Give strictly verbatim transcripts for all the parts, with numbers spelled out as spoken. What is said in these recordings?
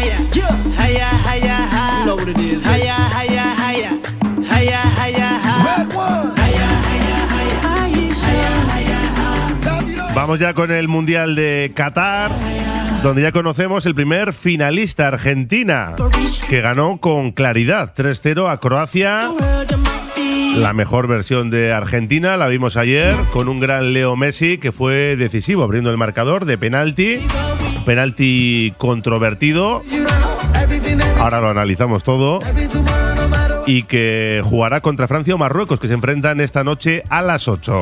Hiya, hiya, ha. You know what it is. Hiya, hiya, hiya. Hiya, hiya, ha. Red one. Hiya, hiya, hiya. Hiya, hiya, ha. Vamos ya con el Mundial de Qatar, donde ya conocemos el primer finalista, Argentina, que ganó con claridad tres cero a Croacia. La mejor versión de Argentina la vimos ayer con un gran Leo Messi que fue decisivo abriendo el marcador de penalti, penalti controvertido. Ahora lo analizamos todo. Y que jugará contra Francia o Marruecos, que se enfrentan esta noche a las ocho.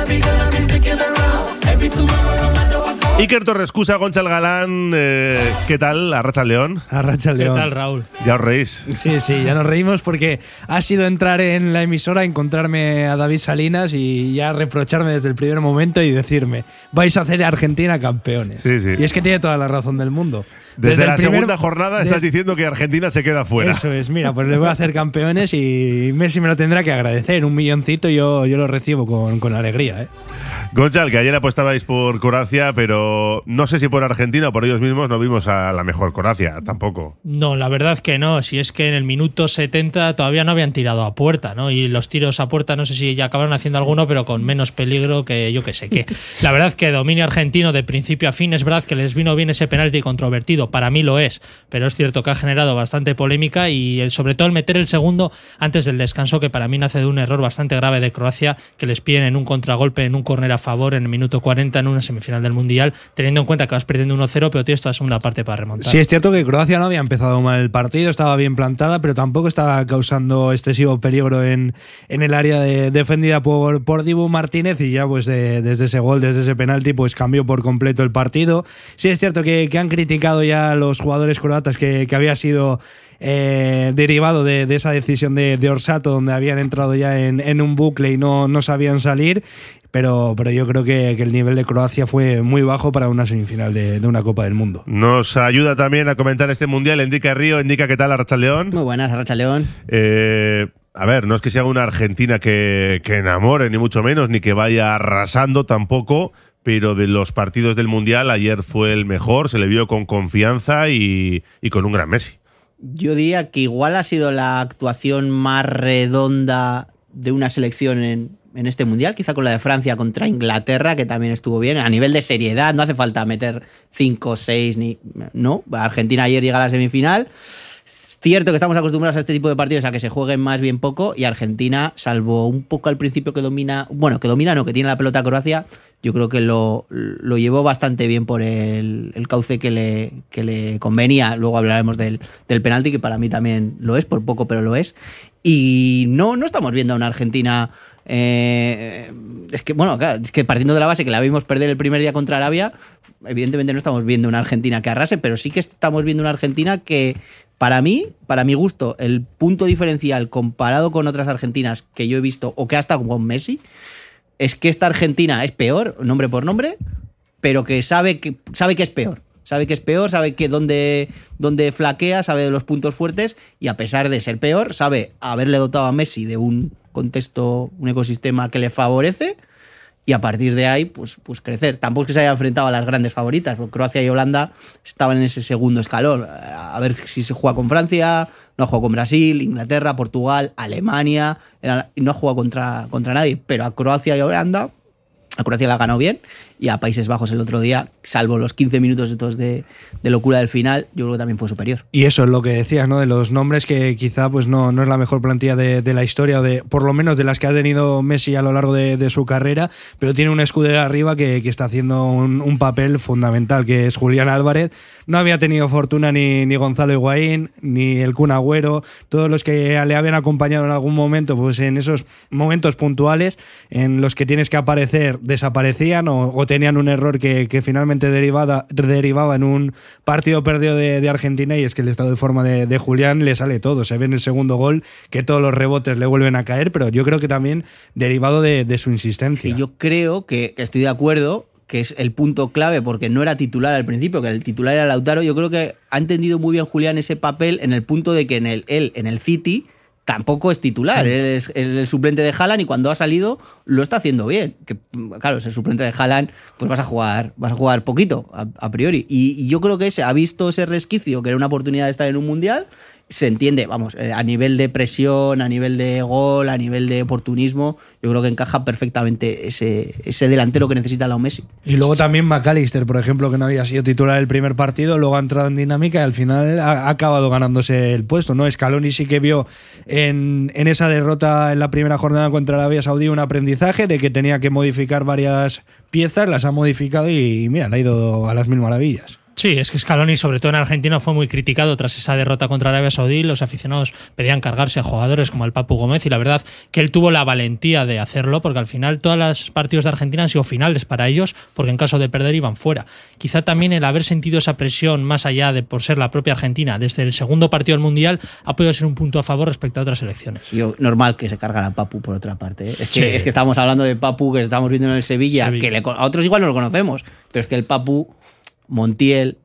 Iker Torrescusa, Gonçal Galán, eh, ¿qué tal? Arratsaldeon. Arratsaldeon. ¿Qué tal, Raúl? Ya os reís. Sí, sí, ya nos reímos porque ha sido entrar en la emisora, encontrarme a David Salinas y ya reprocharme desde el primer momento y decirme, vais a hacer a Argentina campeones. Sí, sí. Y es que tiene toda la razón del mundo. Desde, desde la primer, segunda jornada estás desde, diciendo que Argentina se queda fuera. Eso es, mira, pues le voy a hacer campeones y Messi me lo tendrá que agradecer. Un milloncito yo, yo lo recibo con, con alegría, ¿eh? Gonçal, que ayer apostabais por Croacia, pero no sé si por Argentina o por ellos mismos no vimos a la mejor Croacia, tampoco. No, la verdad que no. Si es que en el minuto setenta todavía no habían tirado a puerta, ¿no? Y los tiros a puerta, no sé si ya acabaron haciendo alguno, pero con menos peligro que yo que sé qué. La verdad que dominio argentino de principio a fin. Es verdad que les vino bien ese penalti controvertido. Para mí lo es, pero es cierto que ha generado bastante polémica y el, sobre todo el meter el segundo antes del descanso, que para mí nace de un error bastante grave de Croacia, que les piden en un contragolpe, en un córner a favor en el minuto cuarenta en una semifinal del Mundial, teniendo en cuenta que vas perdiendo uno cero, pero tienes toda la segunda parte para remontar. Sí, es cierto que Croacia no había empezado mal el partido, estaba bien plantada, pero tampoco estaba causando excesivo peligro en, en el área de, defendida por, por Dibu Martínez, y ya pues de, desde ese gol, desde ese penalti, pues cambió por completo el partido. Sí, es cierto que, que han criticado ya a los jugadores croatas que, que había sido Eh, derivado de, de esa decisión de, de Orsato, donde habían entrado ya en, en un bucle y no, no sabían salir, pero, pero yo creo que, que el nivel de Croacia fue muy bajo para una semifinal de, de una Copa del Mundo. Nos ayuda también a comentar este Mundial Indica Río. Indica, ¿qué tal, Arratsaldeon? Muy buenas, Arratsaldeon. Eh, a ver, no es que sea una Argentina que, que enamore, ni mucho menos, ni que vaya arrasando tampoco, pero de los partidos del Mundial ayer fue el mejor, se le vio con confianza y, y con un gran Messi. Yo diría que igual ha sido la actuación más redonda de una selección en, en este Mundial, quizá con la de Francia contra Inglaterra, que también estuvo bien. A nivel de seriedad, no hace falta meter cinco, seis, ni no. Argentina ayer llega a la semifinal. Es cierto que estamos acostumbrados a este tipo de partidos a que se jueguen más bien poco, y Argentina, salvo un poco al principio que domina, bueno, que domina no, que tiene la pelota Croacia, yo creo que lo, lo llevó bastante bien por el, el cauce que le, que le convenía. Luego hablaremos del, del penalti, que para mí también lo es, por poco, pero lo es. Y no, no estamos viendo a una Argentina... Eh, es que, bueno, claro, es que partiendo de la base que la vimos perder el primer día contra Arabia, evidentemente no estamos viendo una Argentina que arrase, pero sí que estamos viendo una Argentina que, para mí, para mi gusto, el punto diferencial comparado con otras Argentinas que yo he visto, o que hasta con Messi, es que esta Argentina es peor, nombre por nombre, pero que sabe que, sabe que es peor. Sabe que es peor, sabe que dónde, dónde flaquea, sabe de los puntos fuertes, y a pesar de ser peor, sabe haberle dotado a Messi de un contexto, un ecosistema que le favorece, y a partir de ahí, pues, pues crecer. Tampoco es que se haya enfrentado a las grandes favoritas, porque Croacia y Holanda estaban en ese segundo escalón. A ver si se juega con Francia, no ha jugado con Brasil, Inglaterra, Portugal, Alemania, era, no ha jugado contra, contra nadie, pero a Croacia y Holanda, a Croacia la ha ganado bien, y a Países Bajos el otro día, salvo los quince minutos estos de, de locura del final, yo creo que también fue superior. Y eso es lo que decías, ¿no? De los nombres, que quizá pues no, no es la mejor plantilla de, de la historia, o de, por lo menos de las que ha tenido Messi a lo largo de, de su carrera, pero tiene un escudero arriba que, que está haciendo un, un papel fundamental, que es Julián Álvarez. No había tenido fortuna ni, ni Gonzalo Higuaín, ni el Kun Agüero, todos los que le habían acompañado en algún momento, pues en esos momentos puntuales en los que tienes que aparecer, desaparecían o, o tenían un error que, que finalmente derivaba, derivaba en un partido perdido de, de Argentina, y es que el estado de forma de, de Julián le sale todo. Se ve en el segundo gol que todos los rebotes le vuelven a caer, pero yo creo que también derivado de, de su insistencia. Y yo creo que, que estoy de acuerdo, que es el punto clave, porque no era titular al principio, que el titular era Lautaro. Yo creo que ha entendido muy bien Julián ese papel, en el punto de que en el, él, en el City, tampoco es titular, él es el suplente de Haaland y cuando ha salido lo está haciendo bien. Que, claro, es el suplente de Haaland, pues vas a jugar, vas a jugar poquito a, a priori. Y, y yo creo que ese ha visto ese resquicio, que era una oportunidad de estar en un mundial. Se entiende, vamos, a nivel de presión, a nivel de gol, a nivel de oportunismo, yo creo que encaja perfectamente ese, ese delantero que necesita Leo Messi. Y luego también McAllister, por ejemplo, que no había sido titular el primer partido, luego ha entrado en dinámica y al final ha, ha acabado ganándose el puesto, ¿no? Scaloni sí que vio en, en esa derrota en la primera jornada contra Arabia Saudí un aprendizaje de que tenía que modificar varias piezas, las ha modificado y, y mira, le ha ido a las mil maravillas. Sí, es que Scaloni, sobre todo en Argentina, fue muy criticado tras esa derrota contra Arabia Saudí. Los aficionados pedían cargarse a jugadores como el Papu Gómez y la verdad que él tuvo la valentía de hacerlo porque al final todos los partidos de Argentina han sido finales para ellos porque en caso de perder iban fuera. Quizá también el haber sentido esa presión más allá de por ser la propia Argentina desde el segundo partido del Mundial ha podido ser un punto a favor respecto a otras elecciones. Yo, normal que se cargara a Papu por otra parte. ¿eh? Es, que, Sí. es que estamos hablando de Papu que estamos viendo en el Sevilla, Sevilla. que le, a otros igual no lo conocemos, pero es que el Papu, Montiel,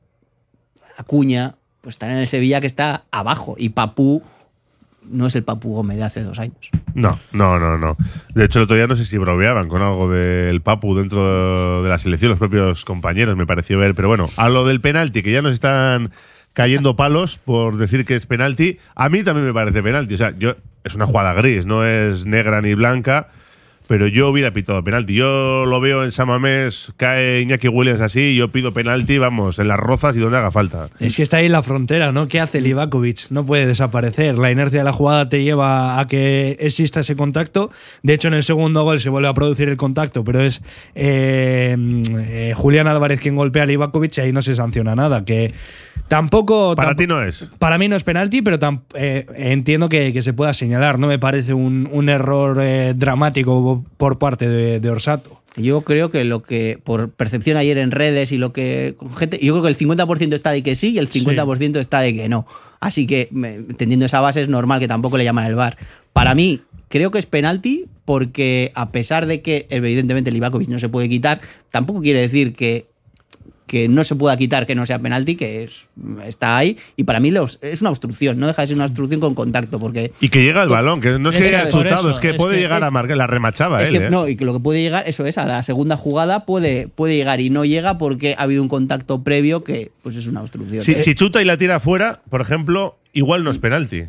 Acuña, pues están en el Sevilla que está abajo y Papu no es el Papu Gómez de hace dos años. No, no, no, no. De hecho, el otro día no sé si bromeaban con algo del Papu dentro de la selección, los propios compañeros, me pareció ver. Pero bueno, a lo del penalti, que ya nos están cayendo palos por decir que es penalti, a mí también me parece penalti. O sea, yo es una jugada gris, no es negra ni blanca, pero yo hubiera pitado penalti. Yo lo veo en San Mamés, cae Iñaki Williams así, yo pido penalti, vamos, en las rozas y donde haga falta. Es que está ahí en la frontera, ¿no? ¿Qué hace Livakovic? No puede desaparecer. La inercia de la jugada te lleva a que exista ese contacto. De hecho, en el segundo gol se vuelve a producir el contacto, pero es eh, eh, Julián Álvarez quien golpea a Livakovic y ahí no se sanciona nada. Que tampoco. Para tamp- ti no es. Para mí no es penalti, pero tam- eh, entiendo que, que se pueda señalar. No me parece un, un error eh, dramático por parte de, de Orsato. Yo creo que lo que, por percepción ayer en redes y lo que con gente, yo creo que el cincuenta por ciento está de que sí y el cincuenta por ciento está de que no. Así que, me- entendiendo esa base, es normal que tampoco le llaman el V A R. Para mí, creo que es penalti porque, a pesar de que, evidentemente, Livakovic no se puede quitar, tampoco quiere decir que que no se pueda quitar que no sea penalti, que es, está ahí, y para mí los, es una obstrucción, no deja de ser una obstrucción con contacto, porque Y que llega el balón, que no es Es que que haya por chutado, eso, es que es puede que- llegar a marcar, la remachaba es él. que, ¿eh? no, y que lo que puede llegar, eso es, a la segunda jugada puede, puede llegar y no llega porque ha habido un contacto previo que pues es una obstrucción. Si, Eh, si chuta y la tira afuera, por ejemplo, igual no es penalti.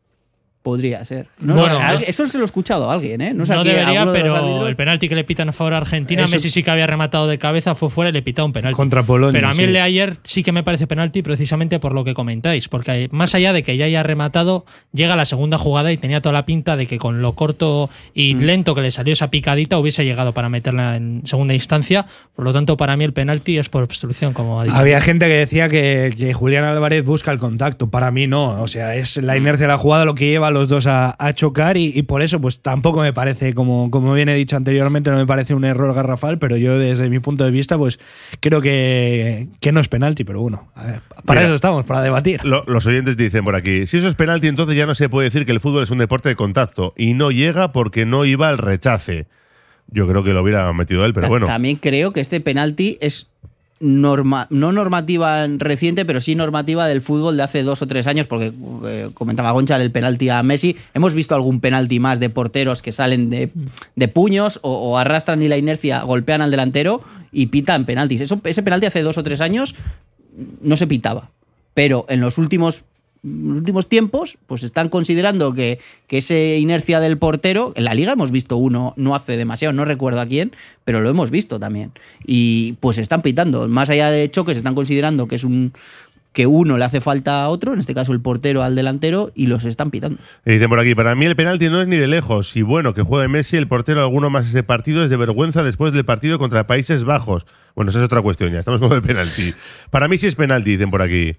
Podría ser. No, Bueno, no, no. alguien- eso se lo he escuchado a alguien, ¿eh? No, sé No aquí, debería, alguno de los pero árbitros. el penalti que le pitan a favor a Argentina, Eso- Messi sí que había rematado de cabeza, fue fuera y le pitaba un penalti. Contra Polonia, Pero a mí sí. el de ayer sí que me parece penalti precisamente por lo que comentáis, porque más allá de que ya haya rematado, llega la segunda jugada y tenía toda la pinta de que con lo corto y Mm. lento que le salió esa picadita hubiese llegado para meterla en segunda instancia. Por lo tanto, para mí el penalti es por obstrucción, como ha dicho. Había gente que decía que, que Julián Álvarez busca el contacto. Para mí no. O sea, es la inercia de la jugada lo que lleva a los dos a, a chocar y, y por eso pues tampoco me parece, como, como bien he dicho anteriormente, no me parece un error garrafal, pero yo desde mi punto de vista pues creo que, que no es penalti, pero bueno, a ver, para Mira, eso estamos, para debatir. Lo- los oyentes dicen por aquí, si eso es penalti, entonces ya no se puede decir que el fútbol es un deporte de contacto y no llega porque no iba al rechace. Yo creo que lo hubiera metido él, pero Ta- bueno. También creo que este penalti es norma, no normativa reciente, pero sí normativa del fútbol de hace dos o tres años, porque eh, comentaba Goncha el penalti a Messi. Hemos visto algún penalti más de porteros que salen de, de puños o, o arrastran y la inercia golpean al delantero y pitan penaltis. Eso, ese penalti hace dos o tres años no se pitaba, pero en los últimos en los últimos tiempos, pues están considerando que, que esa inercia del portero, en la liga hemos visto uno, no hace demasiado, no recuerdo a quién, pero lo hemos visto también. Y pues están pitando, más allá de choques, están considerando que es un que uno le hace falta a otro, en este caso el portero al delantero, y los están pitando. Y dicen por aquí, para mí el penalti no es ni de lejos. Y bueno, que juegue Messi, el portero, alguno más ese partido es de vergüenza después del partido contra Países Bajos. Bueno, esa es otra cuestión, ya estamos con el penalti. Para mí sí es penalti, dicen por aquí.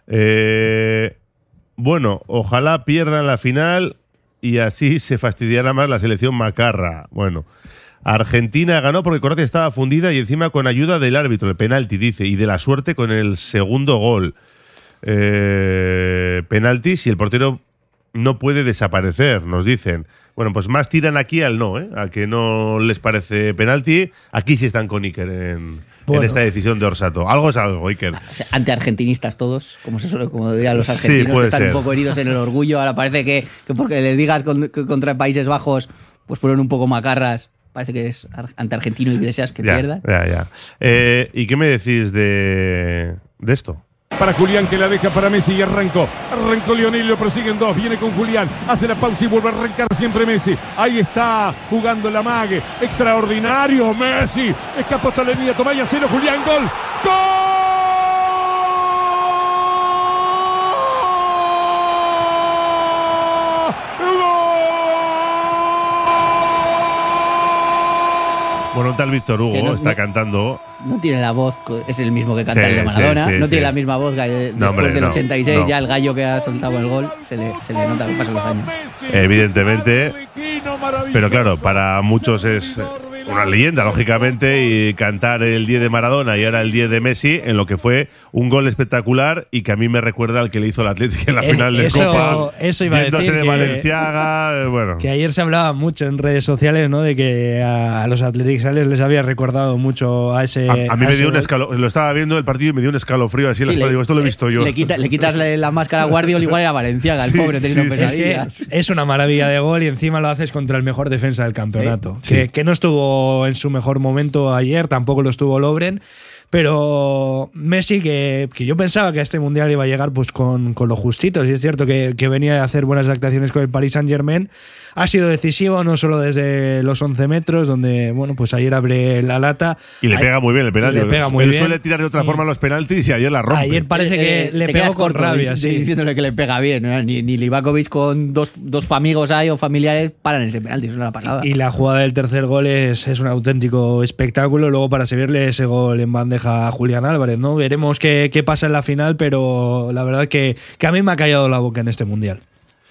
Eh, bueno, ojalá pierdan la final y así se fastidiará más la selección macarra. Bueno, Argentina ganó porque Croacia estaba fundida y encima con ayuda del árbitro, el penalti, dice, y de la suerte con el segundo gol. Eh, penalti si el portero no puede desaparecer, nos dicen. Bueno, pues más tiran aquí al no, ¿eh? A que no les parece penalti. Aquí sí están con Iker en, bueno. en esta decisión de Orsato. Algo es algo, Iker. O sea, antiargentinistas todos, como se suele, como dirían los argentinos, sí, que están ser. un poco heridos en el orgullo. Ahora parece que, que porque les digas con, que contra Países Bajos, pues fueron un poco macarras. Parece que es antiargentino y deseas que ya, pierda. Ya, ya. Eh, ¿Y qué me decís de, de esto? Para Julián, que la deja para Messi y arrancó. Arrancó Lionel, lo persiguen dos. Viene con Julián, hace la pausa y vuelve a arrancar siempre Messi. Ahí está jugando la mague. Extraordinario Messi. Escapó hasta la línea, toma y hacelo Julián. Gol. ¡Gol! Bueno, un tal Víctor Hugo no, está no, cantando. No tiene la voz, es el mismo que canta sí, el de Maradona. Sí, sí, no sí. tiene la misma voz que después no, hombre, del no, ochenta y seis. No. Ya el gallo que ha soltado el gol se le, se le nota que pasan los años. Evidentemente. Pero claro, para muchos es una leyenda, lógicamente, y cantar el diez de Maradona y ahora el diez de Messi en lo que fue un gol espectacular y que a mí me recuerda al que le hizo el Atlético en la eh, final de eso, Copa. Eso iba a decir de que, Valenciaga, bueno. Que ayer se hablaba mucho en redes sociales, ¿no? De que a, a los atleticales les había recordado mucho a ese. A, a mí a me ese dio un gol. escalofrío. Lo estaba viendo el partido y me dio un escalofrío así en la Sí, espalda. le- Digo, esto lo he visto yo. Le, quita- le quitas la, la máscara a Guardiola, igual era Valenciaga, el Sí, pobre teniendo sí, sí. Es que pesadillas. es una maravilla de gol y encima lo haces contra el mejor defensa del campeonato. Sí, que, sí. que no estuvo en su mejor momento ayer, tampoco lo estuvo Lovren. Pero Messi, que, que yo pensaba que a este mundial iba a llegar pues con, con lo justito, y es cierto que, que venía a hacer buenas actuaciones con el Paris Saint-Germain, ha sido decisivo no solo desde los once metros, donde bueno pues ayer abre la lata. Y le Ay- pega muy bien el penalti. le pega muy Él bien. suele tirar de otra forma los penaltis y ayer la rompe. Ayer parece que Eh, le te pegó quedas con corto rabia. dic- sí. diciéndole que le pega bien, ¿no? Ni, ni Livakovic con dos, dos amigos ahí o familiares paran ese penalti, eso no la pasada. Y la jugada del tercer gol es, es un auténtico espectáculo. Luego para servirle ese gol en bandeja a Julián Álvarez, ¿no? Veremos qué, qué pasa en la final, pero la verdad que, que a mí me ha callado la boca en este mundial.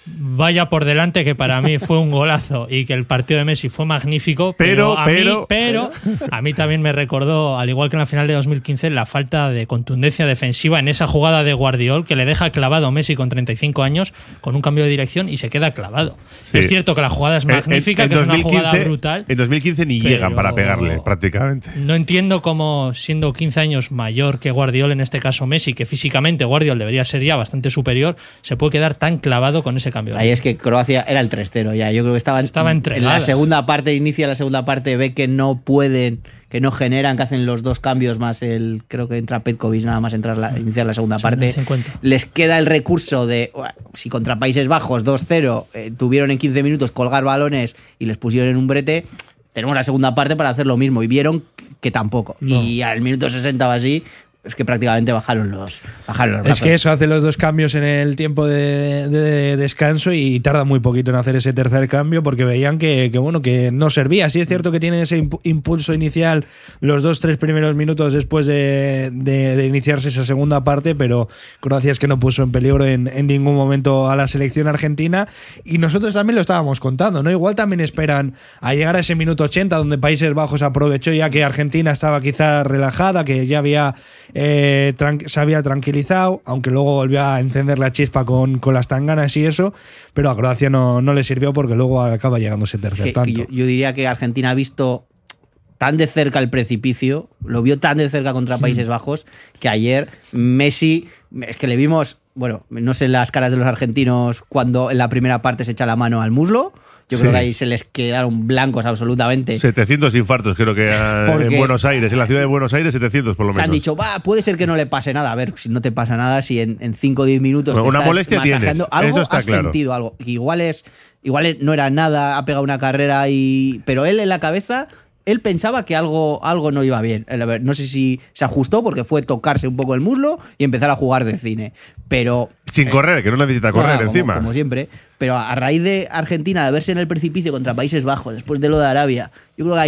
Vaya por delante que para mí fue un golazo y que el partido de Messi fue magnífico, pero, Pero, a, pero, mí, pero a mí también me recordó, al igual que en la final de dos mil quince, la falta de contundencia defensiva en esa jugada de Guardiol que le deja clavado a Messi con treinta y cinco años con un cambio de dirección y se queda clavado. Sí. Es cierto que la jugada es En- en- magnífica, en que es una jugada dos mil quince brutal. En dos mil quince ni pero llegan para pegarle, prácticamente. No entiendo cómo, siendo quince años mayor que Guardiol, en este caso Messi, que físicamente Guardiol debería ser ya bastante superior, se puede quedar tan clavado con ese cambio. Ahí es que Croacia era el tres cero ya. Yo creo que estaban Estaba en entregada. la segunda parte, inicia la segunda parte, ve que no pueden, que no generan, que hacen los dos cambios más el, creo que entra Petkovic nada más entrar la, iniciar la segunda Sí, parte. en el cincuenta. Les queda el recurso de, bueno, si contra Países Bajos dos cero eh, tuvieron en quince minutos colgar balones y les pusieron en un brete, tenemos la segunda parte para hacer lo mismo y vieron que tampoco. No. Y al minuto sesenta o así, es que prácticamente bajaron los, bajaron los Es brazos. que eso hace los dos cambios en el tiempo de, de descanso y tarda muy poquito en hacer ese tercer cambio porque veían que, que, bueno que no servía. Sí es cierto que tienen ese impu- impulso inicial los dos tres primeros minutos después de, de- de iniciarse esa segunda parte, pero Croacia es que no puso en peligro en, en ningún momento a la selección argentina y nosotros también lo estábamos contando, ¿no? Igual también esperan a llegar a ese minuto ochenta donde Países Bajos aprovechó ya que Argentina estaba quizá relajada, que ya había Eh, tran- se había tranquilizado, aunque luego volvió a encender la chispa con, con las tanganas y eso, pero a Croacia no, no le sirvió porque luego acaba llegando ese tercer que- tanto. que yo, yo diría que Argentina ha visto tan de cerca el precipicio, lo vio tan de cerca contra Países Bajos, que ayer Messi, es que le vimos, bueno, no sé las caras de los argentinos cuando en la primera parte se echa la mano al muslo. Yo Sí. creo que ahí se les quedaron blancos absolutamente. setecientos infartos creo que eh, en Porque- Buenos Aires, en la ciudad de Buenos Aires, setecientos por lo Se han menos. dicho, va, puede ser que no le pase nada. A ver, si no te pasa nada, si en cinco o diez minutos Bueno, te una estás molestia masajeando, tienes, algo eso está has claro. sentido, algo. Que igual es, igual no era nada, ha pegado una carrera y. Pero él en la cabeza, él pensaba que algo, algo no iba bien. A ver, no sé si se ajustó porque fue tocarse un poco el muslo y empezar a jugar de cine. Pero. Sin correr, que no necesita correr No, como- encima. Como siempre. Pero a raíz de Argentina, de verse en el precipicio contra Países Bajos, después de lo de Arabia, yo creo que ayer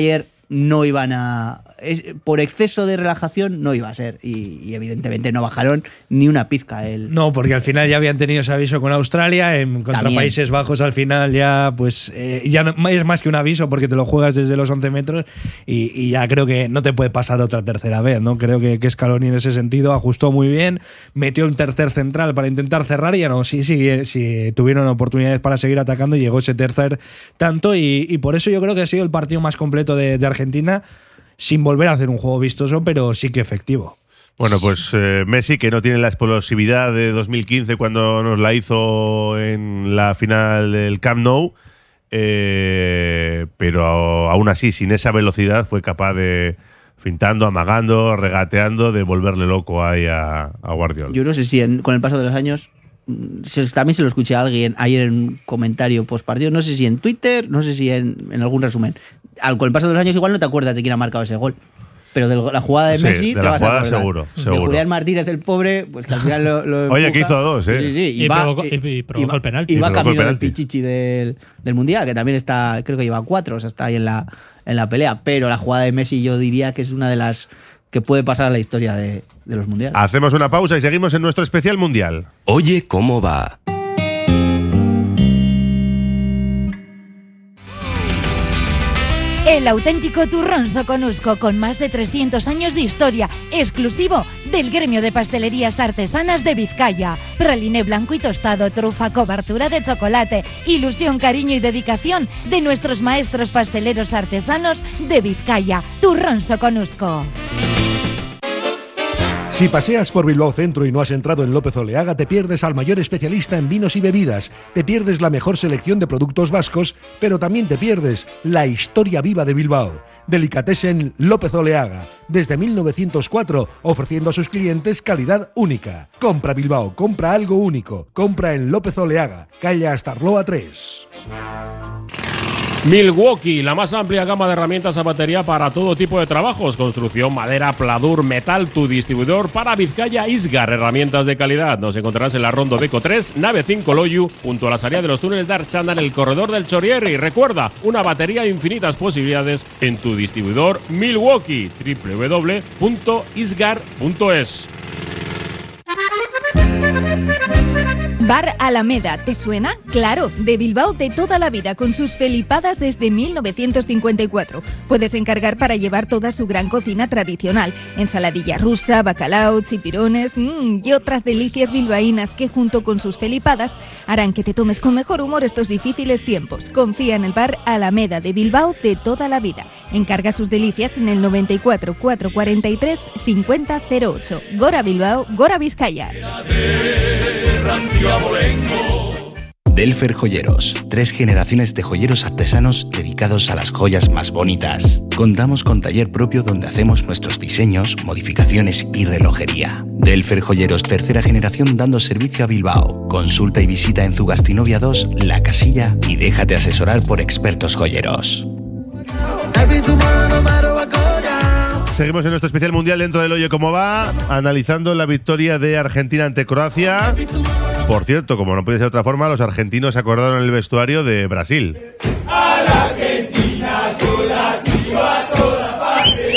no iban a... Es, por exceso de relajación no iba a ser. Y, y evidentemente no bajaron ni una pizca. El... No, porque al final ya habían tenido ese aviso con Australia, en, contra También. Países Bajos al final ya pues eh, ya no, es más que un aviso porque te lo juegas desde los once metros y, y ya creo que no te puede pasar otra tercera vez, ¿no? Creo que, que Scaloni en ese sentido ajustó muy bien, metió un tercer central para intentar cerrar y ya no, sí, sí, sí tuvieron oportunidades para seguir atacando y llegó ese tercer tanto y, y por eso yo creo que ha sido el partido más completo de, de Argentina, sin volver a hacer un juego vistoso, pero sí que efectivo. Bueno, pues eh, Messi, que no tiene la explosividad de dos mil quince cuando nos la hizo en la final del Camp Nou, eh, pero aún así, sin esa velocidad, fue capaz de, fintando, amagando, regateando, de volverle loco ahí a, a Guardiola. Yo no sé si en, con el paso de los años, se, también se lo escuché a alguien ayer en un comentario post partido, no sé si en Twitter, no sé si en, en algún resumen. Al, con el paso de los años igual no te acuerdas de quién ha marcado ese gol. Pero de la jugada de Messi sí, de te la vas jugada a acordar. seguro, De seguro. Julián Martínez, el pobre, pues que al final lo, lo Oye, empuja. que hizo dos, ¿eh? Sí, sí, Y provocó- y- y provocó el penalti. Y va Y provocó el camino del penalti. pichichi del, del Mundial, que también está, creo que lleva cuatro, o sea, está ahí en la, en la pelea. Pero la jugada de Messi yo diría que es una de las que puede pasar a la historia de, de los Mundiales. Hacemos una pausa y seguimos en nuestro especial mundial. Oye, ¿cómo va? El auténtico turrón soconusco con más de trescientos años de historia, exclusivo del gremio de pastelerías artesanas de Vizcaya. Praliné blanco y tostado, trufa, cobertura de chocolate, ilusión, cariño y dedicación de nuestros maestros pasteleros artesanos de Vizcaya. Turrón soconusco. Si paseas por Bilbao Centro y no has entrado en López Oleaga, te pierdes al mayor especialista en vinos y bebidas, te pierdes la mejor selección de productos vascos, pero también te pierdes la historia viva de Bilbao. Delicatessen López Oleaga, desde mil novecientos cuatro, ofreciendo a sus clientes calidad única. Compra Bilbao, compra algo único, compra en López Oleaga, calle Astarloa tres. Milwaukee, la más amplia gama de herramientas a batería para todo tipo de trabajos, construcción, madera, pladur, metal, tu distribuidor para Vizcaya Isgar, herramientas de calidad. Nos encontrarás en la Rondo Beco tres, nave cinco Loyu, junto a la salida de los túneles de Archanda en el corredor del Chorierri. Recuerda, una batería de infinitas posibilidades en tu distribuidor Milwaukee, doble u doble u doble u punto isgar punto es. Bar Alameda, ¿te suena? Claro, de Bilbao de toda la vida, con sus felipadas desde mil novecientos cincuenta y cuatro. Puedes encargar para llevar toda su gran cocina tradicional, ensaladilla rusa, bacalao, chipirones mmm, y otras delicias bilbaínas que junto con sus felipadas harán que te tomes con mejor humor estos difíciles tiempos. Confía en el Bar Alameda de Bilbao de toda la vida. Encarga sus delicias en el noventa y cuatro, cuatrocientos cuarenta y tres, cincuenta cero ocho. Gora Bilbao, Gora Vizcaya. Delfer Joyeros, tres generaciones de joyeros artesanos dedicados a las joyas más bonitas. Contamos con taller propio donde hacemos nuestros diseños, modificaciones y relojería. Delfer Joyeros, tercera generación dando servicio a Bilbao. Consulta y visita en Zugastinovia dos, La Casilla y déjate asesorar por expertos joyeros. Seguimos en nuestro especial mundial dentro del Oye Cómo Va, analizando la victoria de Argentina ante Croacia. Por cierto, como no puede ser de otra forma, los argentinos se acordaron en el vestuario de Brasil. A la Argentina yo la sigo a toda parte.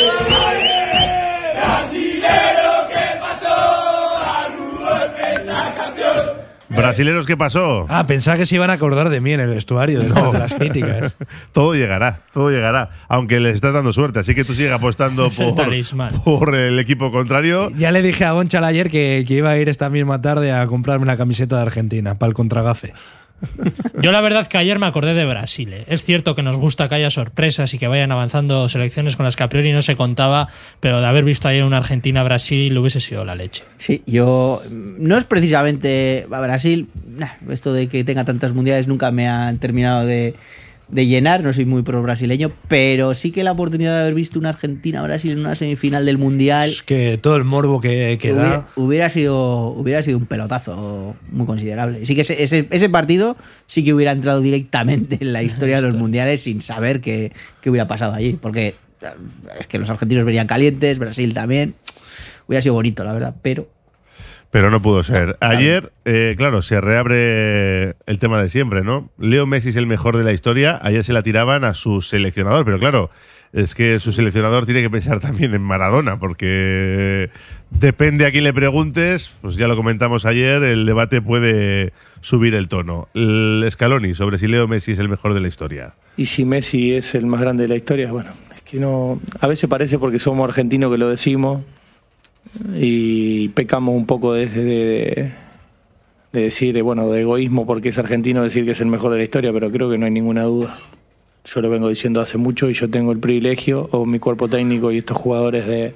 Brasilero que pasó, a Rudolf pentacampeón. ¿Brasileros qué pasó? Ah, pensaba que se iban a acordar de mí en el vestuario después No. de las críticas. Todo llegará, todo llegará. Aunque les estás dando suerte, así que tú sigue apostando Es el por, talismán. por el equipo contrario. Ya le dije a Gonchal ayer que, que iba a ir esta misma tarde a comprarme una camiseta de Argentina para el contragafe. Yo la verdad que ayer me acordé de Brasil. ¿eh? Es cierto que nos gusta que haya sorpresas y que vayan avanzando selecciones con las que a priori no se contaba, pero de haber visto ayer una Argentina-Brasil hubiese sido la leche. Sí, yo no es precisamente a Brasil, nah, esto de que tenga tantas mundiales nunca me han terminado de, de llenar, no soy muy pro brasileño, pero sí que la oportunidad de haber visto una Argentina-Brasil en una semifinal del mundial, Es que todo el morbo que, que hubiera, da. hubiera sido hubiera sido un pelotazo muy considerable. Sí que ese, ese, ese partido sí que hubiera entrado directamente en la historia de los mundiales sin saber qué, qué hubiera pasado allí, porque es que los argentinos venían calientes, Brasil también. Hubiera sido bonito, la verdad, pero Pero no pudo ser. Ayer, eh, claro, se reabre el tema de siempre, ¿no? Leo Messi es el mejor de la historia. Ayer se la tiraban a su seleccionador, pero claro, es que su seleccionador tiene que pensar también en Maradona, porque depende a quién le preguntes, pues ya lo comentamos ayer, el debate puede subir el tono. El Scaloni sobre si Leo Messi es el mejor de la historia. Y si Messi es el más grande de la historia, bueno, es que no. A veces parece porque somos argentinos que lo decimos. Y pecamos un poco de, de, de decir, bueno, de egoísmo porque es argentino decir que es el mejor de la historia, pero creo que no hay ninguna duda. Yo lo vengo diciendo hace mucho y yo tengo el privilegio, o mi cuerpo técnico y estos jugadores, de,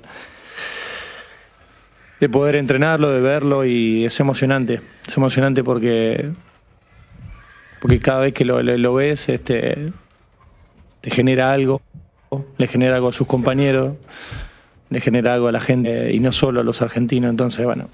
de poder entrenarlo, de verlo, y es emocionante. Es emocionante porque, porque cada vez que lo, lo, lo ves, este, te genera algo, le genera algo a sus compañeros, le genera algo a la gente y no solo a los argentinos. Entonces, bueno,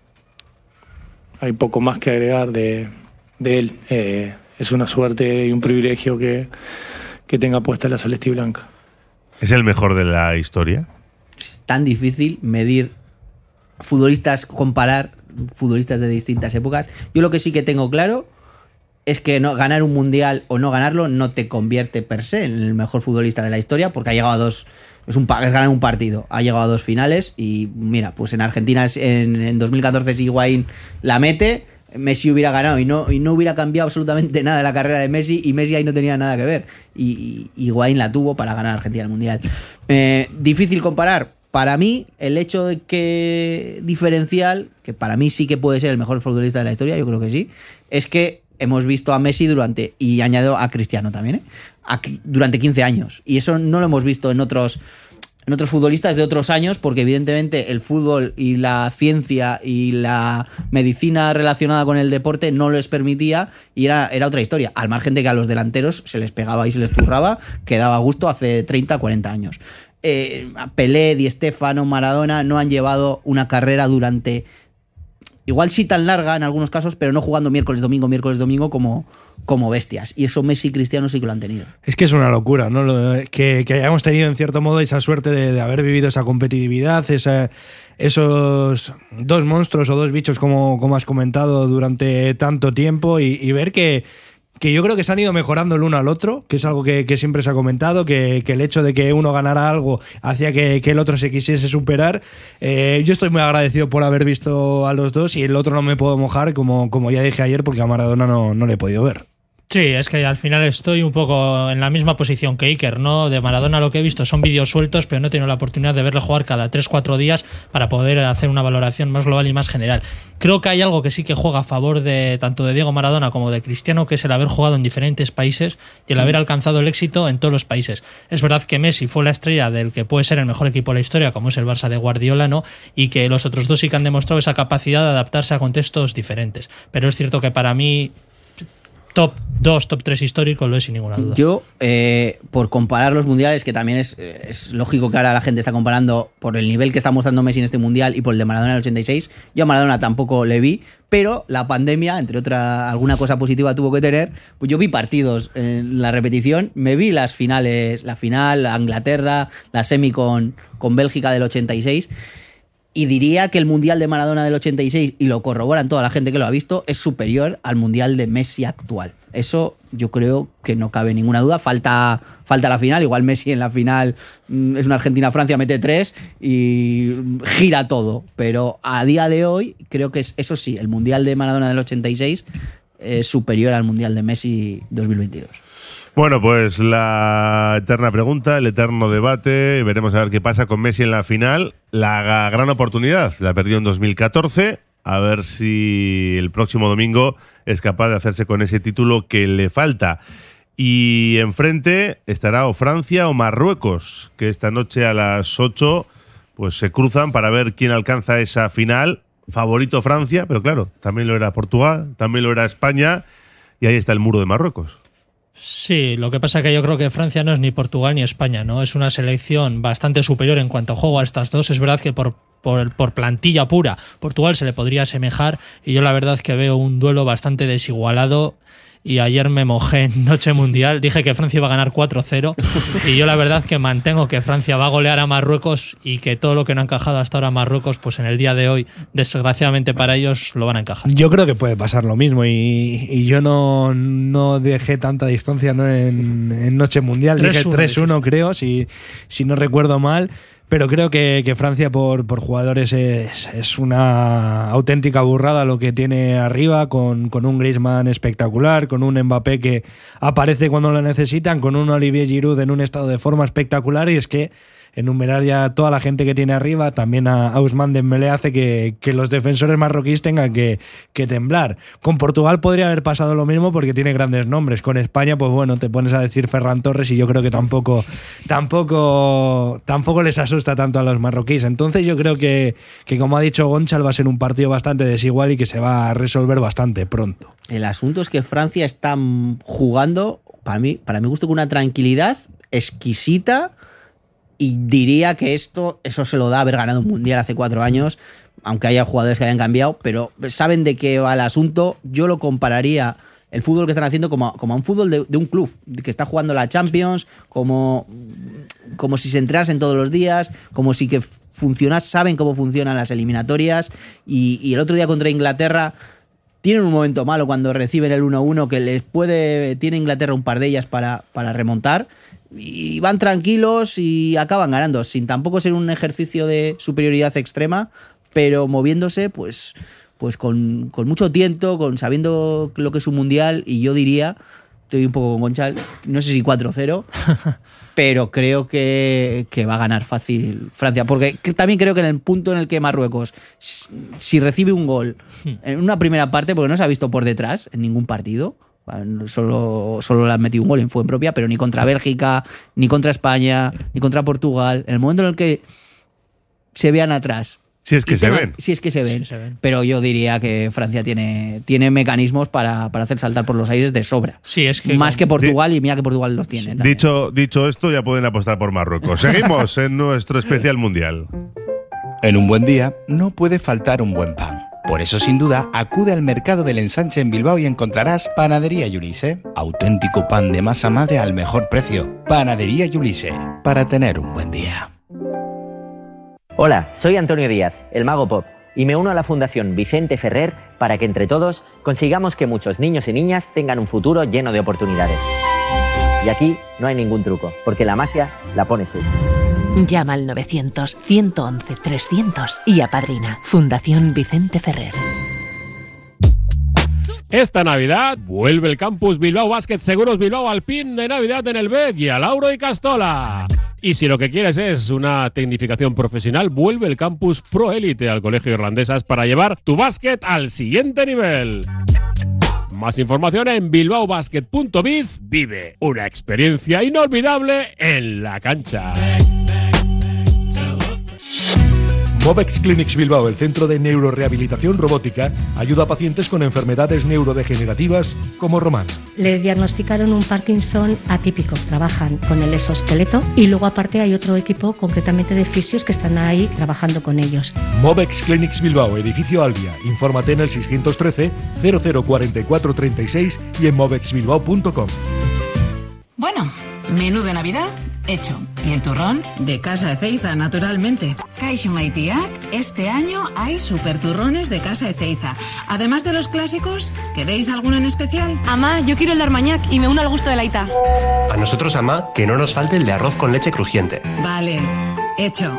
hay poco más que agregar de, de él. Eh, es una suerte y un privilegio que, que tenga puesta la celeste y blanca. ¿Es el mejor de la historia? Es tan difícil medir futbolistas, comparar futbolistas de distintas épocas. Yo lo que sí que tengo claro es que no, ganar un mundial o no ganarlo no te convierte per se en el mejor futbolista de la historia, porque ha llegado a dos. Es, un, es ganar un partido. Ha llegado a dos finales y mira, pues en Argentina en, en dos mil catorce si Higuaín la mete, Messi hubiera ganado y no, y no hubiera cambiado absolutamente nada de la carrera de Messi, y Messi ahí no tenía nada que ver. Y, y Higuaín la tuvo para ganar a Argentina el Mundial. Eh, difícil comparar. Para mí, el hecho de que diferencial, que para mí sí que puede ser el mejor futbolista de la historia, yo creo que sí, es que hemos visto a Messi durante, y añado a Cristiano también, ¿eh? Aquí, durante quince años. Y eso no lo hemos visto en otros, en otros futbolistas de otros años, porque evidentemente el fútbol y la ciencia y la medicina relacionada con el deporte no les permitía, y era, era otra historia. Al margen de que a los delanteros se les pegaba y se les turraba, que daba gusto hace treinta, cuarenta años. Eh, Pelé, Di Stéfano, Maradona no han llevado una carrera durante... Igual sí tan larga en algunos casos, pero no jugando miércoles, domingo, miércoles, domingo como, como bestias. Y eso Messi y Cristiano sí que lo han tenido. Es que es una locura, ¿no? Que, que hayamos tenido en cierto modo esa suerte de, de haber vivido esa competitividad, esa, esos dos monstruos o dos bichos, como, como has comentado, durante tanto tiempo, y, y ver que... que yo creo que se han ido mejorando el uno al otro, que es algo que, que siempre se ha comentado, que, que el hecho de que uno ganara algo hacía que, que el otro se quisiese superar. Eh, yo estoy muy agradecido por haber visto a los dos, y el otro no me puedo mojar, como, como ya dije ayer, porque a Maradona no, no le he podido ver. Sí, es que al final estoy un poco en la misma posición que Iker, ¿no? De Maradona lo que he visto son vídeos sueltos, pero no he tenido la oportunidad de verle jugar cada tres cuatro días para poder hacer una valoración más global y más general. Creo que hay algo que sí que juega a favor de tanto de Diego Maradona como de Cristiano, que es el haber jugado en diferentes países y el haber alcanzado el éxito en todos los países. Es verdad que Messi fue la estrella del que puede ser el mejor equipo de la historia, como es el Barça de Guardiola, ¿no? Y que los otros dos sí que han demostrado esa capacidad de adaptarse a contextos diferentes. Pero es cierto que para mí top dos, top tres histórico lo es sin ninguna duda. Yo, eh, por comparar los mundiales, que también es, es lógico que ahora la gente está comparando por el nivel que está mostrando Messi en este mundial y por el de Maradona en el ochenta y seis, yo a Maradona tampoco le vi, pero la pandemia, entre otra alguna cosa positiva tuvo que tener, pues yo vi partidos en la repetición, me vi las finales, la final, a Inglaterra, la semi con, con Bélgica del ochenta y seis, y diría que el Mundial de Maradona del ochenta y seis, y lo corroboran toda la gente que lo ha visto, es superior al Mundial de Messi actual. Eso yo creo que no cabe ninguna duda. Falta, falta la final. Igual Messi en la final es una Argentina-Francia, mete tres y gira todo. Pero a día de hoy creo que es, eso sí, el Mundial de Maradona del ochenta y seis es superior al Mundial de Messi dos mil veintidós. Bueno, pues la eterna pregunta, el eterno debate, veremos a ver qué pasa con Messi en la final. La gran oportunidad la perdió en dos mil catorce, a ver si el próximo domingo es capaz de hacerse con ese título que le falta. Y enfrente estará o Francia o Marruecos, que esta noche a las ocho pues se cruzan para ver quién alcanza esa final. Favorito Francia, pero claro, también lo era Portugal, también lo era España, y ahí está el muro de Marruecos. Sí, lo que pasa es que yo creo que Francia no es ni Portugal ni España, ¿no? Es una selección bastante superior en cuanto a juego a estas dos. Es verdad que por, por, por plantilla pura Portugal se le podría asemejar, y yo la verdad es que veo un duelo bastante desigualado y ayer me mojé en Noche Mundial. Dije que Francia iba a ganar cuatro cero y yo la verdad que mantengo que Francia va a golear a Marruecos y que todo lo que no ha encajado hasta ahora Marruecos, pues en el día de hoy, desgraciadamente para ellos, lo van a encajar. Yo creo que puede pasar lo mismo y, y yo no, no dejé tanta distancia, ¿no? en, en Noche Mundial. Dije tres uno, creo, si, si no recuerdo mal. Pero creo que, que Francia por, por jugadores es, es una auténtica burrada lo que tiene arriba, con, con un Griezmann espectacular, con un Mbappé que aparece cuando lo necesitan, con un Olivier Giroud en un estado de forma espectacular, y es que enumerar ya toda la gente que tiene arriba, también a, a Ousmane Dembélé, hace que, que los defensores marroquíes tengan que, que temblar. Con Portugal podría haber pasado lo mismo porque tiene grandes nombres. Con España, pues bueno, te pones a decir Ferran Torres y yo creo que tampoco, tampoco, tampoco les asusta tanto a los marroquíes. Entonces yo creo que, que, como ha dicho Gonçal, va a ser un partido bastante desigual y que se va a resolver bastante pronto. El asunto es que Francia está jugando, para mí, para mi gusto, con una tranquilidad exquisita. Y diría que esto, eso se lo da haber ganado un mundial hace cuatro años, aunque haya jugadores que hayan cambiado, pero saben de qué va el asunto. Yo lo compararía, el fútbol que están haciendo, como, como a un fútbol de, de un club, que está jugando la Champions, como, como si se entrasen todos los días, como si que funcionas, saben cómo funcionan las eliminatorias. Y, y el otro día contra Inglaterra tienen un momento malo cuando reciben el uno uno, que les puede, tiene Inglaterra un par de ellas para, para remontar. Y van tranquilos y acaban ganando, sin tampoco ser un ejercicio de superioridad extrema, pero moviéndose pues, pues con, con mucho tiento, con sabiendo lo que es un mundial. Y yo diría, estoy un poco con Gonçal, no sé si cuatro cero, pero creo que, que va a ganar fácil Francia, porque también creo que en el punto en el que Marruecos, si recibe un gol en una primera parte, porque no se ha visto por detrás en ningún partido, Solo, solo le han metido un gol en fue propia, pero ni contra Bélgica, ni contra España, ni contra Portugal. En el momento en el que se vean atrás. Si es que se tengan, ven. Si es que se ven. Sí, se ven. Pero yo diría que Francia tiene, tiene mecanismos para, para hacer saltar por los aires de sobra. Sí, es que Más que Portugal, y mira que Portugal los tiene. Dicho, dicho esto, ya pueden apostar por Marruecos. Seguimos en nuestro especial mundial. En un buen día no puede faltar un buen pan. Por eso, sin duda, acude al Mercado del Ensanche en Bilbao y encontrarás Panadería Yulise. Auténtico pan de masa madre al mejor precio. Panadería Yulise, para tener un buen día. Hola, soy Antonio Díaz, el Mago Pop, y me uno a la Fundación Vicente Ferrer para que entre todos consigamos que muchos niños y niñas tengan un futuro lleno de oportunidades. Y aquí no hay ningún truco, porque la magia la pones tú. Llama al novecientos, ciento once, trescientos y apadrina. Fundación Vicente Ferrer. Esta Navidad vuelve el Campus Bilbao Basket Seguros Bilbao al pin de Navidad en el B E C y a Lauro y Castola. Y si lo que quieres es una tecnificación profesional, vuelve el Campus Pro Élite al Colegio Irlandesas para llevar tu básquet al siguiente nivel. Más información en bilbao basket punto biz. Vive una experiencia inolvidable en la cancha. Movex Clinics Bilbao, el centro de neurorehabilitación robótica, ayuda a pacientes con enfermedades neurodegenerativas como Román. Le diagnosticaron un Parkinson atípico, trabajan con el exoesqueleto y luego aparte hay otro equipo concretamente de fisios que están ahí trabajando con ellos. Movex Clinics Bilbao, edificio Albia. Infórmate en el seiscientos trece, cero cero cuarenta y cuatro treinta y seis y en movex bilbao punto com. Bueno, menú de Navidad hecho. Y el turrón de Casa Ezeiza, naturalmente. Kaixo Maitiak, este año hay super turrones de Casa Ezeiza. Además de los clásicos, ¿queréis alguno en especial? Amá, yo quiero el de Armañac y me uno al gusto de la Ita. A nosotros, Amá, que no nos falte el de arroz con leche crujiente. Vale, hecho.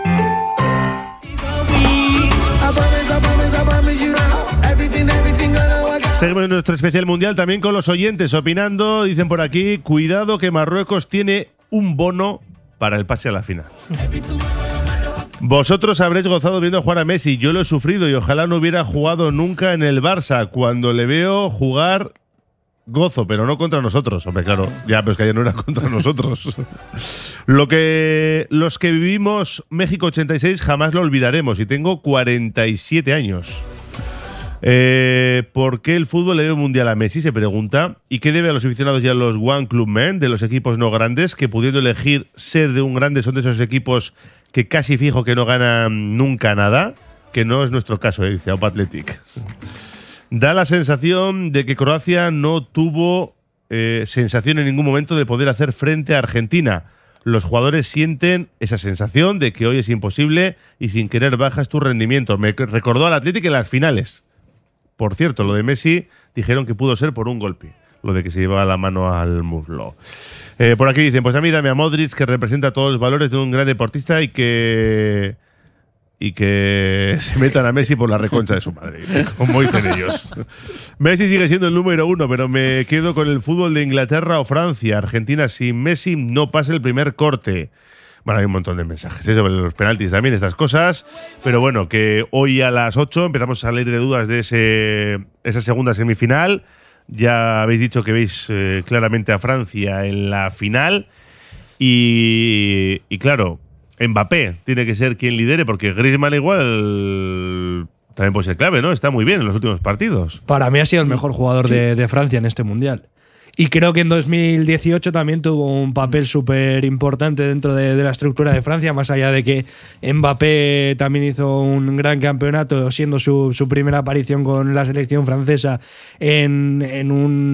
Seguimos en nuestro especial mundial también con los oyentes opinando. Dicen por aquí, cuidado que Marruecos tiene un bono para el pase a la final. Vosotros habréis gozado viendo jugar a Messi. Yo lo he sufrido y ojalá no hubiera jugado nunca en el Barça. Cuando le veo jugar, gozo, pero no contra nosotros. Hombre, claro, ya, pero es que ayer no era contra nosotros. Lo que los que vivimos México ochenta y seis jamás lo olvidaremos. Y tengo cuarenta y siete años. Eh, ¿Por qué el fútbol le debe un mundial a Messi? Se pregunta. ¿Y qué debe a los aficionados y a los One Club Men de los equipos no grandes que, pudiendo elegir ser de un grande, son de esos equipos que casi fijo que no ganan nunca nada? Que no es nuestro caso, eh, dice Aupa Athletic. Da la sensación de que Croacia no tuvo eh, sensación en ningún momento de poder hacer frente a Argentina. Los jugadores sienten esa sensación de que hoy es imposible y sin querer bajas tu rendimiento. Me recordó al Atlético en las finales. Por cierto, lo de Messi dijeron que pudo ser por un golpe, lo de que se llevaba la mano al muslo. Eh, por aquí dicen, pues a mí dame a Modric, que representa todos los valores de un gran deportista y que y que se metan a Messi por la reconcha de su madre, como dicen ellos. Messi sigue siendo el número uno, pero me quedo con el fútbol de Inglaterra o Francia. Argentina sin Messi no pasa el primer corte. Bueno, hay un montón de mensajes ¿eh? sobre los penaltis también, estas cosas. Pero bueno, que hoy a las ocho empezamos a salir de dudas de ese, esa segunda semifinal. Ya habéis dicho que veis eh, claramente a Francia en la final. Y, y claro, Mbappé tiene que ser quien lidere, porque Griezmann igual también puede ser clave, ¿no? Está muy bien en los últimos partidos. Para mí ha sido el mejor jugador sí. de, de Francia en este Mundial. Y creo que en dos mil dieciocho también tuvo un papel súper importante dentro de, de la estructura de Francia, más allá de que Mbappé también hizo un gran campeonato, siendo su, su primera aparición con la selección francesa en, en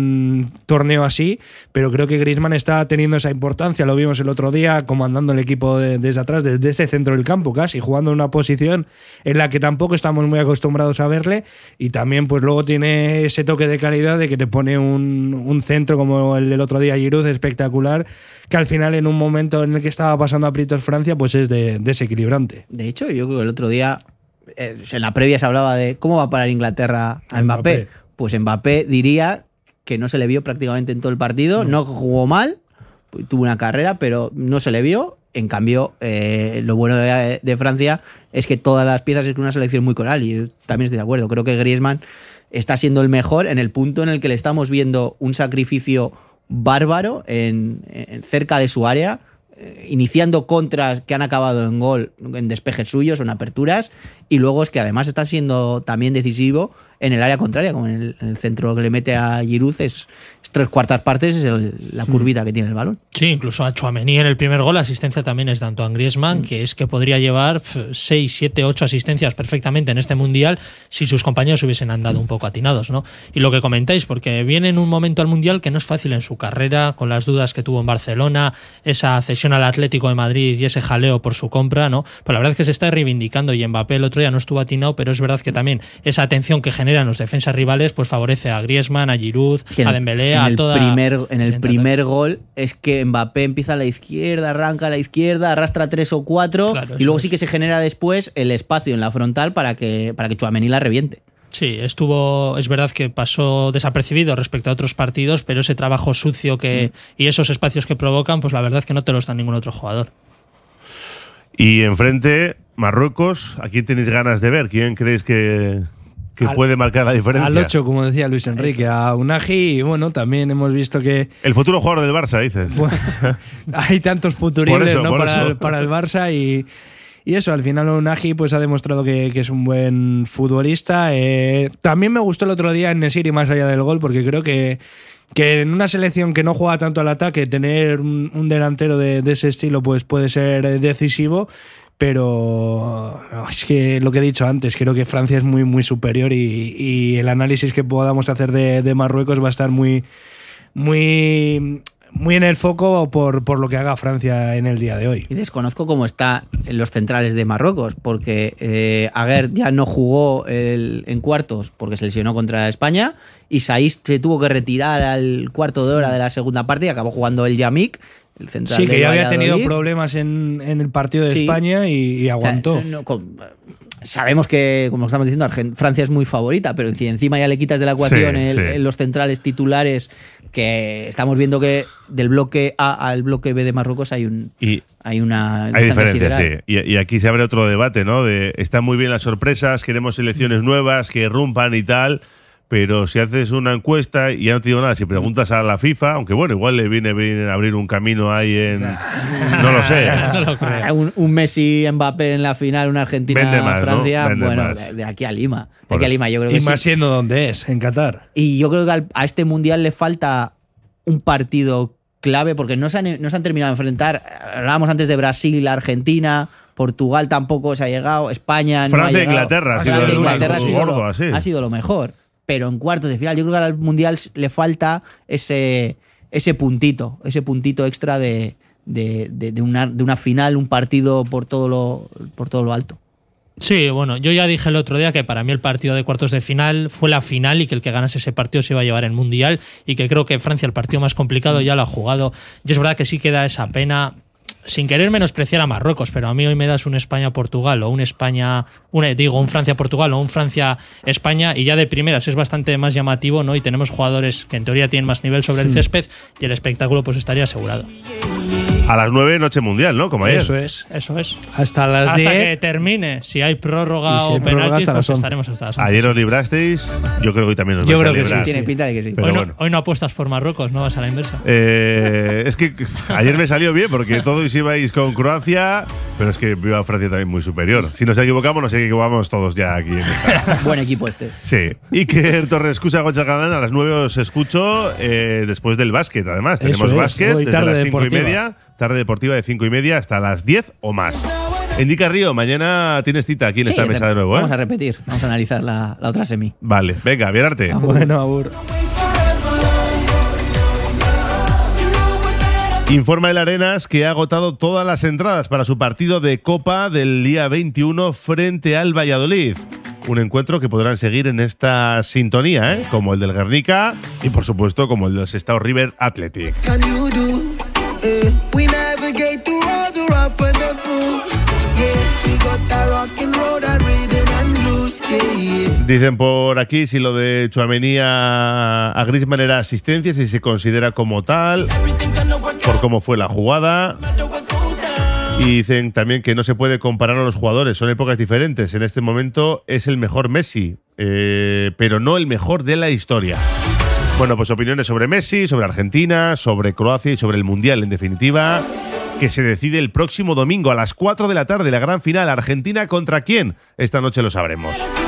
un torneo así, pero creo que Griezmann está teniendo esa importancia. Lo vimos el otro día comandando el equipo de, desde atrás, desde ese centro del campo casi, jugando en una posición en la que tampoco estamos muy acostumbrados a verle, y también pues luego tiene ese toque de calidad de que te pone un, un centro como el del otro día Giroud, espectacular, que al final en un momento en el que estaba pasando aprietos Francia, pues es de, desequilibrante. De hecho, yo creo que el otro día eh, en la previa se hablaba de cómo va a parar Inglaterra a Mbappé. Mbappé. Pues Mbappé diría que no se le vio prácticamente en todo el partido, no, no jugó mal, tuvo una carrera, pero no se le vio. En cambio, eh, lo bueno de, de Francia es que todas las piezas es una selección muy coral, y también estoy de acuerdo. Creo que Griezmann está siendo el mejor en el punto en el que le estamos viendo un sacrificio bárbaro en, en cerca de su área, eh, iniciando contras que han acabado en gol, en despejes suyos o en aperturas, y luego es que además está siendo también decisivo en el área contraria, como en el, en el centro que le mete a Giroud, es, es tres cuartas partes, es el, la curvita que tiene el balón. Sí, incluso a Tchouaméni en el primer gol, la asistencia también es de Antoine Griezmann, mm. que es que podría llevar seis, siete, ocho asistencias perfectamente en este Mundial si sus compañeros hubiesen andado un poco atinados, ¿no? Y lo que comentáis, porque viene en un momento al Mundial que no es fácil en su carrera, con las dudas que tuvo en Barcelona, esa cesión al Atlético de Madrid y ese jaleo por su compra, ¿no? Pues la verdad es que se está reivindicando, y Mbappé el otro día no estuvo atinado, pero es verdad que también esa atención que generan los defensas rivales pues favorece a Griezmann, a Giroud, en, a Dembélé, en a el toda... Primer, en el primer gol es que Mbappé empieza a la izquierda, arranca a la izquierda, arrastra tres o cuatro, claro, y luego es. sí que se genera después el espacio en la frontal para que, para que Tchouaméni la reviente. Sí, estuvo, es verdad que pasó desapercibido respecto a otros partidos, pero ese trabajo sucio que mm. y esos espacios que provocan, pues la verdad es que no te los da ningún otro jugador. Y enfrente, Marruecos, ¿a quién tenéis ganas de ver? ¿Quién creéis que, que al, puede marcar la diferencia? Al ocho, como decía Luis Enrique, a Unagi, y bueno, también hemos visto que... El futuro jugador del Barça, dices. Bueno, hay tantos futuribles, ¿no? Para el, para el Barça, y... Y eso, al final Unagi pues ha demostrado que, que es un buen futbolista. Eh, también me gustó el otro día en Nesiri, más allá del gol, porque creo que, que en una selección que no juega tanto al ataque, tener un, un delantero de, de ese estilo pues puede ser decisivo. Pero es que lo que he dicho antes, creo que Francia es muy, muy superior, y, y el análisis que podamos hacer de, de Marruecos va a estar muy... muy muy en el foco por, por lo que haga Francia en el día de hoy. Y desconozco cómo está en los centrales de Marruecos, porque eh, Aguerd ya no jugó el, en cuartos porque se lesionó contra España, y Saïs se tuvo que retirar al cuarto de hora de la segunda parte y acabó jugando el Yamik, el central. Sí, que ya había Valladolid. tenido problemas en, en el partido de sí. España y, y aguantó. O sea, no, con, sabemos que, como estamos diciendo, Argent- Francia es muy favorita, pero si encima ya le quitas de la ecuación sí, el, sí. El, los centrales titulares, que estamos viendo que del bloque A al bloque B de Marruecos hay un y hay una hay diferencia, sí. Y, y aquí se abre otro debate, ¿no? De están muy bien las sorpresas, queremos selecciones nuevas que rompan y tal, pero si haces una encuesta y ya no te digo nada, si preguntas a la FIFA, aunque bueno, igual le viene bien abrir un camino ahí en... no lo sé. No lo creo. Un, un Messi, Mbappé en la final, una Argentina-Francia, ¿no? Bueno, de, de aquí a Lima. De aquí a Lima, yo creo que y más sí. siendo donde es, en Qatar. Y yo creo que al, a este Mundial le falta un partido clave, porque no se han, no se han terminado de enfrentar. Hablábamos antes de Brasil, Argentina... Portugal tampoco se ha llegado, España no Francia ha llegado. Inglaterra ha sido Francia el Inglaterra más ha sido gordo, lo, así. ha sido lo mejor. pero en cuartos de final. Yo creo que al Mundial le falta ese, ese puntito, ese puntito extra de, de, de, de, una, de una final, un partido por todo lo, por todo lo alto. Sí, bueno, yo ya dije el otro día que para mí el partido de cuartos de final fue la final y que el que ganase ese partido se iba a llevar el Mundial, y que creo que Francia, el partido más complicado, ya lo ha jugado. Y es verdad que sí queda esa pena, sin querer menospreciar a Marruecos, pero a mí hoy me das un España-Portugal o un España, un, digo, un Francia-Portugal o un Francia-España, y ya de primeras es bastante más llamativo, ¿no? Y tenemos jugadores que en teoría tienen más nivel sobre el césped, y el espectáculo pues estaría asegurado. A las nueve, noche mundial, ¿no? Como ayer. Eso es, eso es. Hasta las hasta diez. que termine. Si hay prórroga si hay o prórroga penaltis, hasta pues las once. estaremos hasta las once. Ayer os librasteis, yo creo que hoy también os Yo vais creo a que librar. sí. Tiene pinta de que sí. Pero Hoy no, bueno. hoy no apuestas por Marruecos, no vas a la inversa. Eh, es que ayer me salió bien porque todos ibais con Croacia, pero es que veo a Francia también muy superior. Si nos equivocamos, nos equivocamos todos ya aquí en esta. Buen equipo este. Sí. Iker Torres Cusa, Goncha Galán, a las nueve os escucho eh, después del básquet. Además, Eso tenemos es. básquet Hoy desde tarde las cinco y deportiva. media, tarde deportiva de cinco y media hasta las diez o más. Indica Río, mañana tienes cita aquí en Sí, esta mesa de nuevo, ¿eh? Vamos a repetir, vamos a analizar la, la otra semi. Vale, venga, Viararte. Bueno, Abur. Informa el Arenas que ha agotado todas las entradas para su partido de Copa del día veintiuno frente al Valladolid. Un encuentro que podrán seguir en esta sintonía, ¿eh? Como el del Guernica y, por supuesto, como el del Sestao River Athletic. Can you do? Eh, we navigate through all the rough and the smooth. Yeah, we got that rock and roll, that rhythm and blues. Yeah, yeah. Dicen por aquí si lo de Tchouaméni a, a Griezmann era asistencia, si se considera como tal, por cómo fue la jugada. Y dicen también que no se puede comparar a los jugadores, son épocas diferentes. En este momento es el mejor Messi, eh, pero no el mejor de la historia. Bueno, pues opiniones sobre Messi, sobre Argentina, sobre Croacia y sobre el Mundial, en definitiva, que se decide el próximo domingo a las cuatro de la tarde, la gran final. ¿Argentina contra quién? Esta noche lo sabremos.